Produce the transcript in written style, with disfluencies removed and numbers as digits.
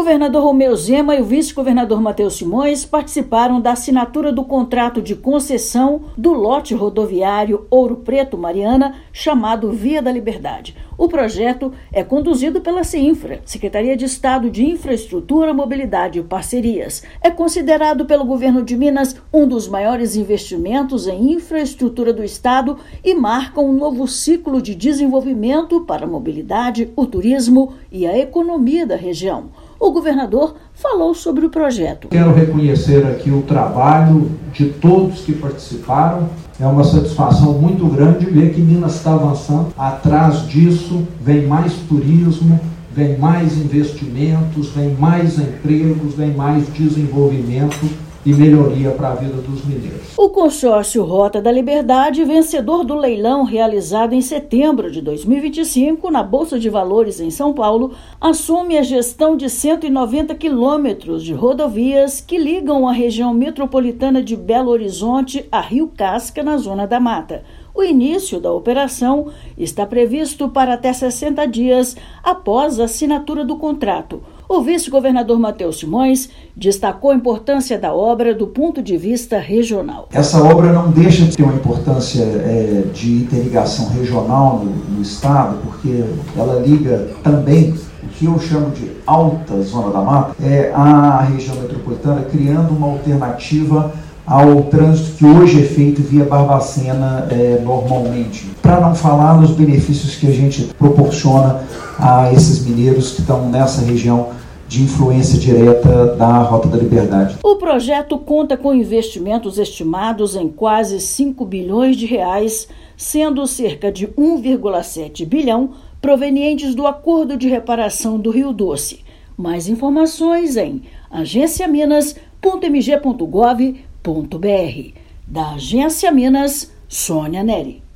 governador Romeu Zema e o vice-governador Matheus Simões participaram da assinatura do contrato de concessão do lote rodoviário Ouro Preto Mariana, chamado Via da Liberdade. O projeto é conduzido pela CINFRA, Secretaria de Estado de Infraestrutura, Mobilidade e Parcerias. É considerado pelo governo de Minas um dos maiores investimentos em infraestrutura do estado e marca um novo ciclo de desenvolvimento para a mobilidade, o turismo e a economia da região. O governador falou sobre o projeto. Quero reconhecer aqui o trabalho de todos que participaram. É uma satisfação muito grande ver que Minas está avançando. Atrás disso vem mais turismo, vem mais investimentos, vem mais empregos, vem mais desenvolvimento e melhoria para a vida dos mineiros. O consórcio Rota da Liberdade, vencedor do leilão realizado em setembro de 2025 na Bolsa de Valores em São Paulo, assume a gestão de 190 quilômetros de rodovias que ligam a região metropolitana de Belo Horizonte a Rio Casca, na Zona da Mata. O início da operação está previsto para até 60 dias após a assinatura do contrato. O vice-governador Matheus Simões destacou a importância da obra do ponto de vista regional. Essa obra não deixa de ter uma importância de interligação regional no estado, porque ela liga também o que eu chamo de alta Zona da Mata, a região metropolitana, criando uma alternativa ao trânsito que hoje é feito via Barbacena normalmente. Para não falar nos benefícios que a gente proporciona a esses mineiros que estão nessa região de influência direta da Rota da Liberdade. O projeto conta com investimentos estimados em quase 5 bilhões de reais, sendo cerca de 1,7 bilhão provenientes do Acordo de Reparação do Rio Doce. Mais informações em agenciaminas.mg.gov.br. Da Agência Minas, Sônia Neri.